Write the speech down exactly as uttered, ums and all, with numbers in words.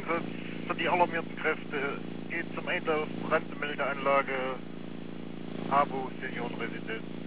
Einsatz für die alarmierten Kräfte geht zum einen auf Brandmeldeanlage Abo Seniorenresidenz.